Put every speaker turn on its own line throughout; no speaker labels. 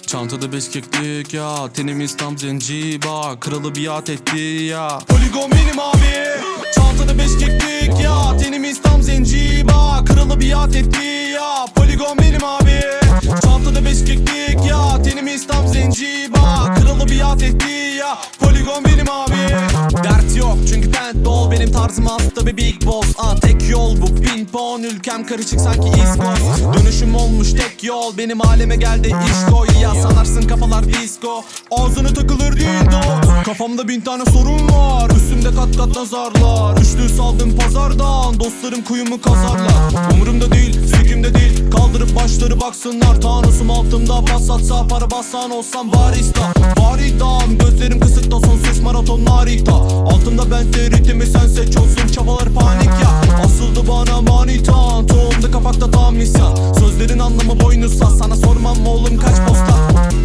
Çantada 5 keklik ya, tenimiz tam zenci bak, kralı biat etti ya.
Poligon benim abi. Çantada 5 keklik ya, tenimiz tam zenci bak, kralı biat etti ya. Poligon benim abi. Çantada 5 keklik ya, tenimiz tam zenci bak, kralı biat etti ya. Poligon benim abi. Dert yok çünkü pentball benim tarzım, hasta bir big boss. Tek yol bu pinpon, ülkem karışık sanki East Coast. Dönüşüm olmuş tek yol, benim aleme geldi iş koy. Ya sanarsın kafalar disco, ağzına takılır dildo. Kafamda 1000 tane sorun var, üstümde kat kat nazarlar. Üçlü saldım pazardan, dostlarım kuyumu kazarlar. Umurumda değil, fikrimde değil, kaldırıp başları baksınlar. Tanrısım altımda pas atsa, para bassan olsam barista. Varidam, gözlerim kısıkta, son ses maraton harita. Altımda bende ritmi sen seç olsun, çabalar panik ya. Asıldı bana manitan, tohumda kapakta tam isyan. Sözlerin anlamı boynuzsa, sana sormam mı oğlum kaç posta.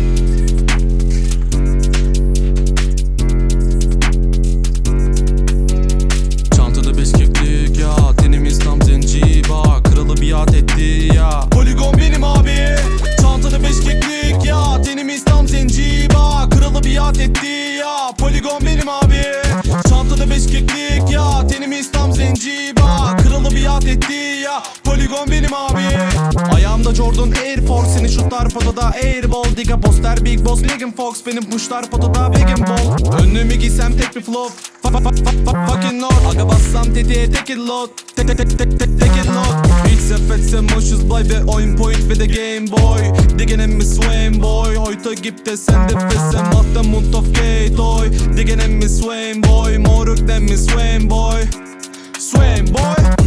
Çantada 5 keklik ya, tenimiz tam zenci bak, kralı biat etti ya.
Poligon benim abi. Çantada 5 keklik ya, tenimiz tam zenci bak, kralı biat etti ya. Poligon benim abi. Çantada 5 keklik ya, tenimiz tam zenci bak, kralı biat etti ya. Poligon benim abi. Ayağımda Jordan Air Force, seni şutlar potada airball. Diga poster big boss Megan Fox, benim puşlar potada big and ball. Önlüğümü giysem tek bir flow, fucking not. Aga bassam tetiğe tek load, tek load. İlk sefetsem hoşuz baby, oyun point ve de game boy. Diggin mi swaying boy, heute gibt es en defesse, macht der Mund auf gay toy. Diggin mi swaying boy, moruk dem mi swaying boy, swaying boy.